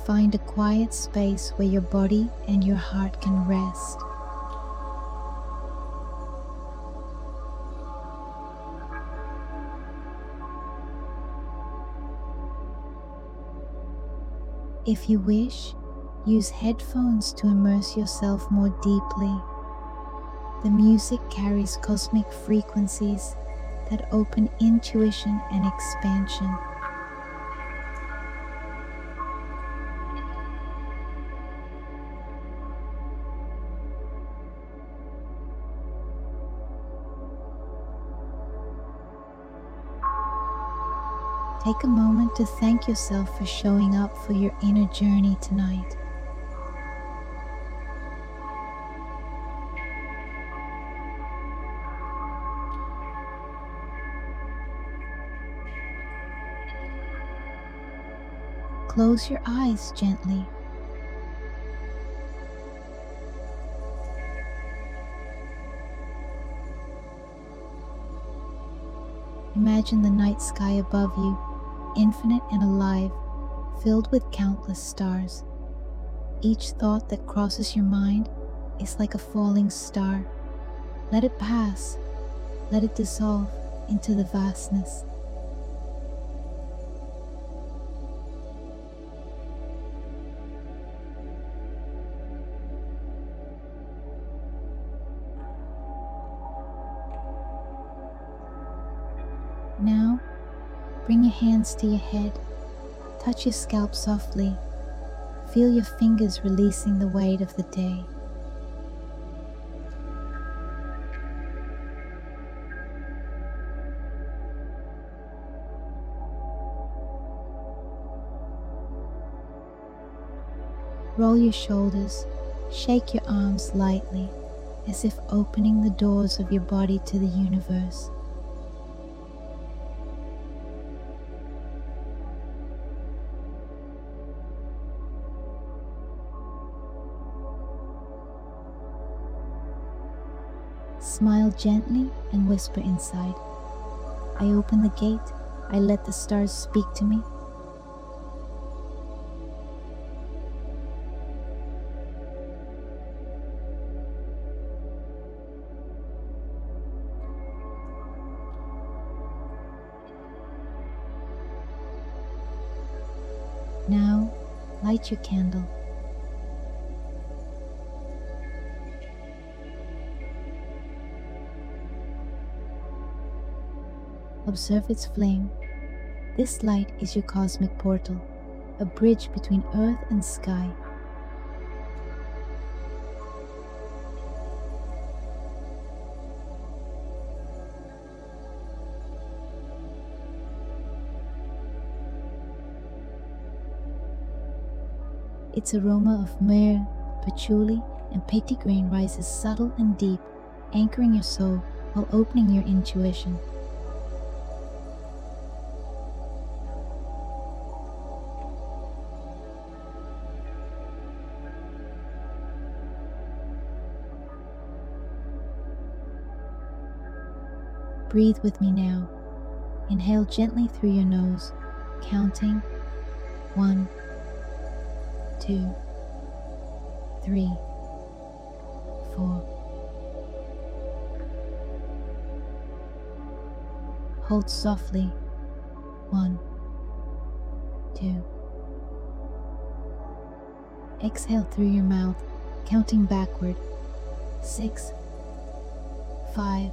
Find a quiet space where your body and your heart can rest. If you wish, use headphones to immerse yourself more deeply. The music carries cosmic frequencies that open intuition and expansion. Take a moment to thank yourself for showing up for your inner journey tonight. Close your eyes gently. Imagine the night sky above you, infinite and alive, filled with countless stars. Each thought that crosses your mind is like a falling star. Let it pass. Let it dissolve into the vastness. Now, bring your hands to your head. Touch your scalp softly. Feel your fingers releasing the weight of the day. Roll your shoulders. Shake your arms lightly, as if opening the doors of your body to the universe. Smile gently and whisper inside. I open the gate. I let the stars speak to me. Now, light your candle. Observe its flame. This light is your cosmic portal, a bridge between earth and sky. Its aroma of myrrh, patchouli, and petitgrain rises subtle and deep, anchoring your soul while opening your intuition. Breathe with me now. Inhale gently through your nose, counting 1, 2, 3, 4. Hold softly. 1, 2. Exhale through your mouth, counting backward. 6, 5,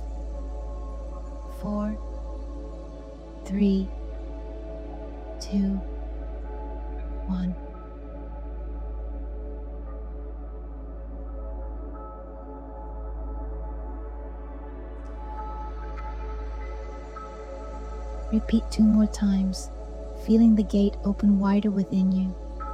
4, 3, 2, 1. Repeat 2 more times, feeling the gate open wider within you.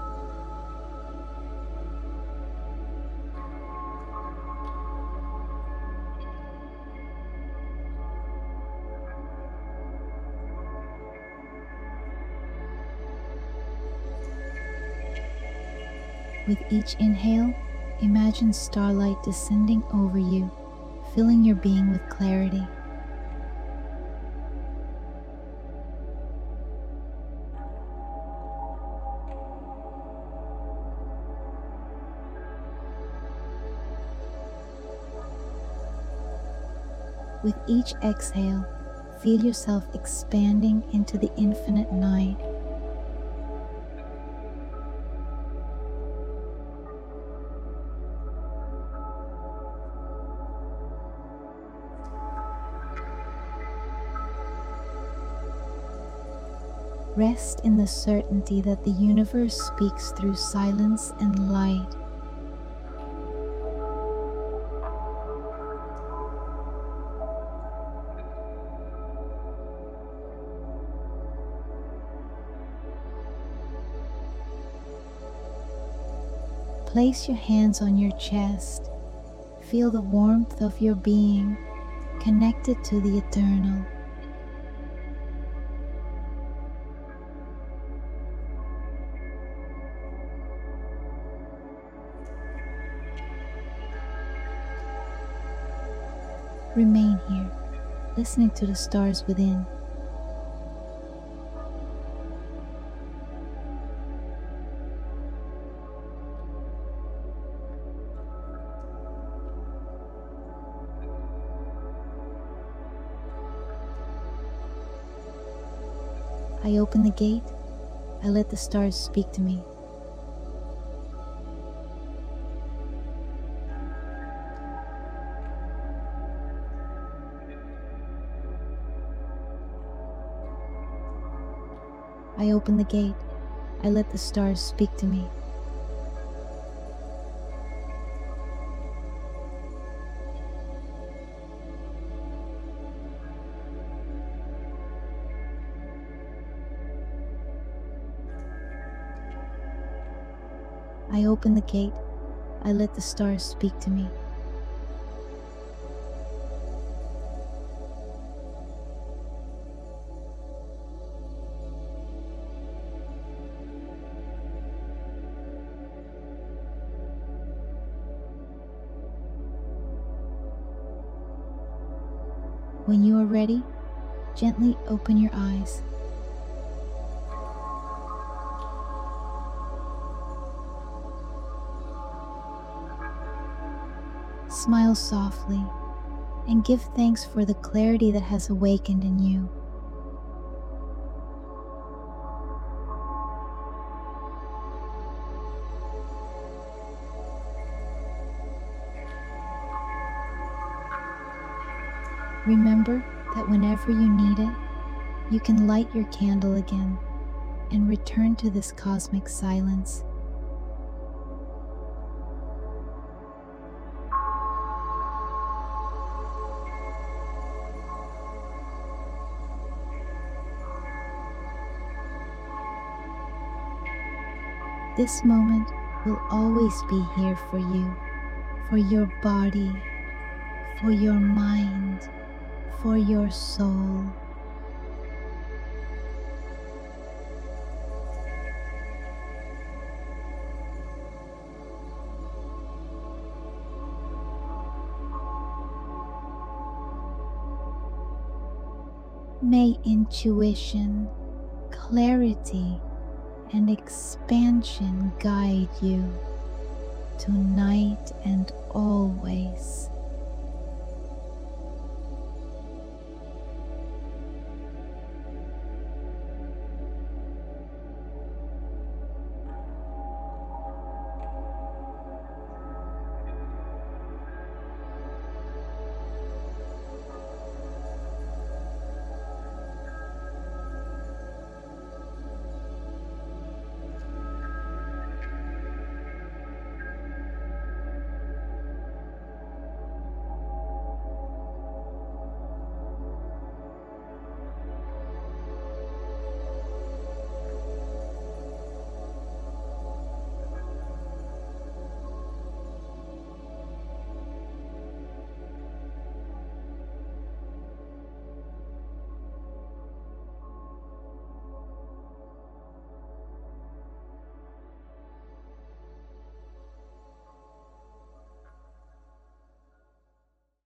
With each inhale, imagine starlight descending over you, filling your being with clarity. With each exhale, feel yourself expanding into the infinite night. Rest in the certainty that the universe speaks through silence and light. Place your hands on your chest. Feel the warmth of your being connected to the eternal. Remain here, listening to the stars within. I open the gate, I let the stars speak to me. I open the gate, I let the stars speak to me. I open the gate, I let the stars speak to me. When you are ready, gently open your eyes. Smile softly and give thanks for the clarity that has awakened in you. Remember that whenever you need it, you can light your candle again and return to this cosmic silence. This moment will always be here for you, for your body, for your mind, for your soul. May intuition, clarity, and expansion guide you tonight and always.